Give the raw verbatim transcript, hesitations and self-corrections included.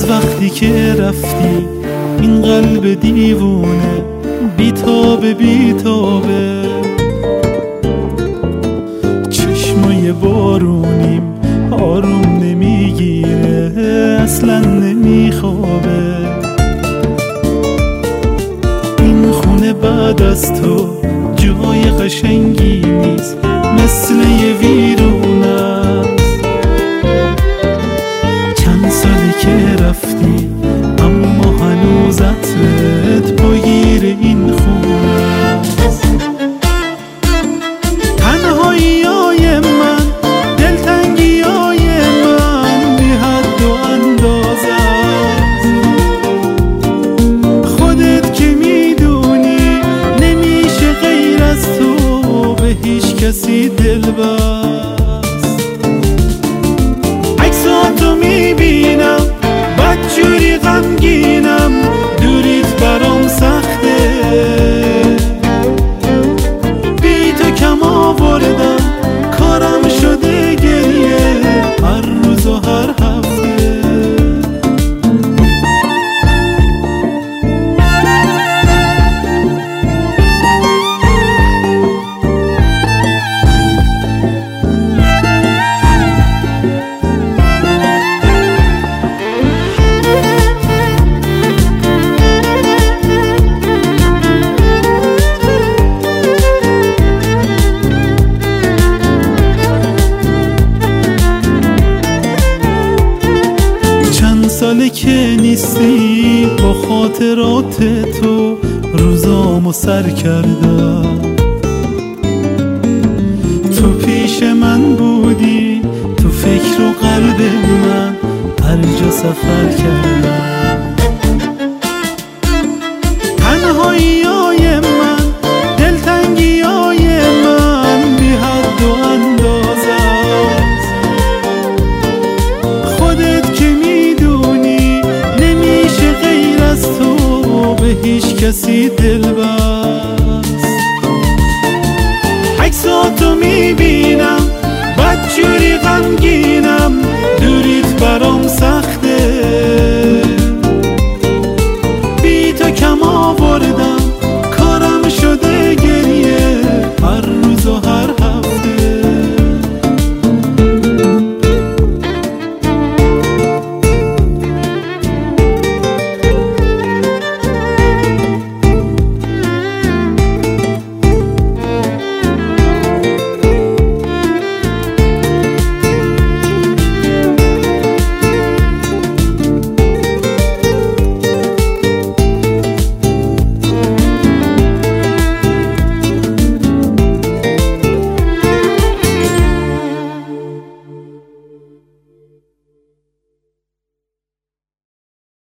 از وقتی که رفتی این قلب دیوونه بیتابه بیتابه، چشمای بارونیم آروم نمیگیره اصلا نمیخوابه. این خونه بعد از تو جای قشنگی نیست، مثل یه ویرونه است. چند ساله که رفتی اما هنوز عطرت پاگیر این خونه است. تنهایی های من، دلتنگی های من بی حد و اندازه است. خودت که میدونی نمیشه غیر از تو به هیچ کسی دل بست. عکساتو میبینم بدجوری غمگینم، دوریت برام سخته. بی تو کم آوردم کارم شده گریه هر روز و هر هفته. ساله که نیستی با خاطرات تو روزامو سر کردم. تو پیش من بودی، تو فکر و قلب من هر جا سفر کردم.